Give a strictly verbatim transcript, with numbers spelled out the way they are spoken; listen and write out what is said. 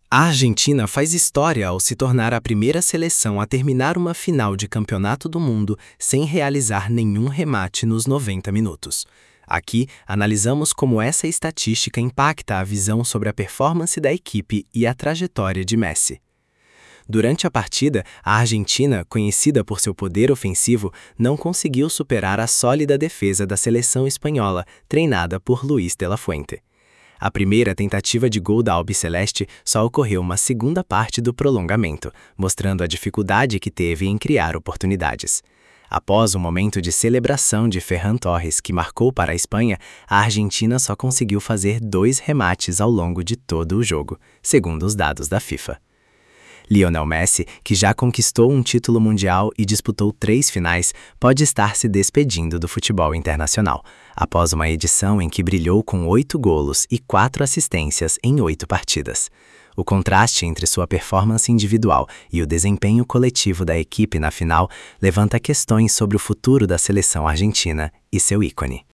A Argentina faz história ao se tornar a primeira seleção a terminar uma final de campeonato do mundo sem realizar nenhum remate nos noventa minutos. Aqui, analisamos como essa estatística impacta a visão sobre a performance da equipe e a trajetória de Messi. Durante a partida, a Argentina, conhecida por seu poder ofensivo, não conseguiu superar a sólida defesa da seleção espanhola, treinada por Luis de la Fuente. A primeira tentativa de gol da albiceleste só ocorreu uma segunda parte do prolongamento, mostrando a dificuldade que teve em criar oportunidades. Após o momento de celebração de Ferran Torres, que marcou para a Espanha, a Argentina só conseguiu fazer dois remates ao longo de todo o jogo, segundo os dados da FIFA. Lionel Messi, que já conquistou um título mundial e disputou três finais, pode estar se despedindo do futebol internacional, após uma edição em que brilhou com oito golos e quatro assistências em oito partidas. O contraste entre sua performance individual e o desempenho coletivo da equipe na final levanta questões sobre o futuro da seleção argentina e seu ícone.